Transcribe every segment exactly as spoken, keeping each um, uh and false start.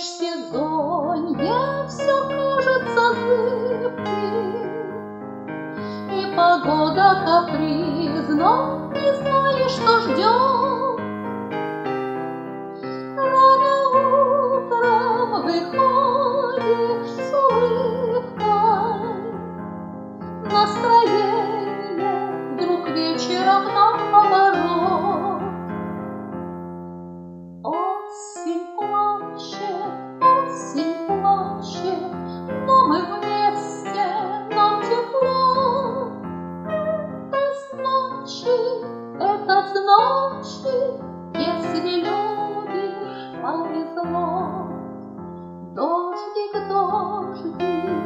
межсезонье все кажется зыбким, и погода капризна, не знаешь, что ждет. Рано утром выходишь с улыбкой, настроение вдруг вечером наоборот. Осень плачет, осень плачет, но мы вместе, нам тепло. Это значит, это значит, если любишь, повезло. Дождик, дождик,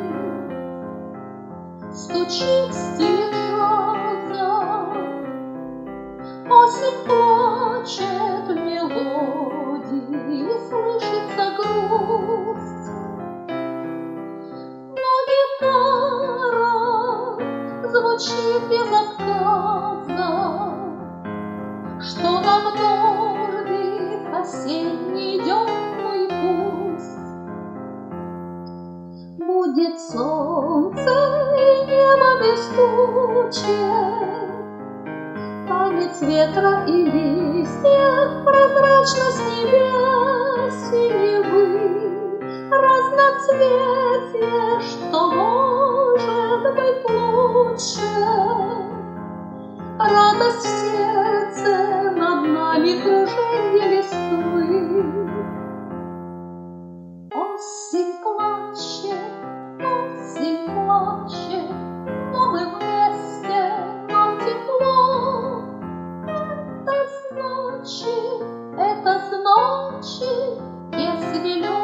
стучит стилизатор, осень плачет, мелодии слышится грусть, но гитара звучит без отказа, что нам дождик осенний темный пусть. Будет солнце и небо без тучи, танец ветра и листьев, прозрачность небес синевы, разноцветие, что может быть лучше. Радость в сердце, над нами круженье листвы. Осень плачет, осень плачет, но мы вместе, нам тепло. Это значит, это значит, если любишь,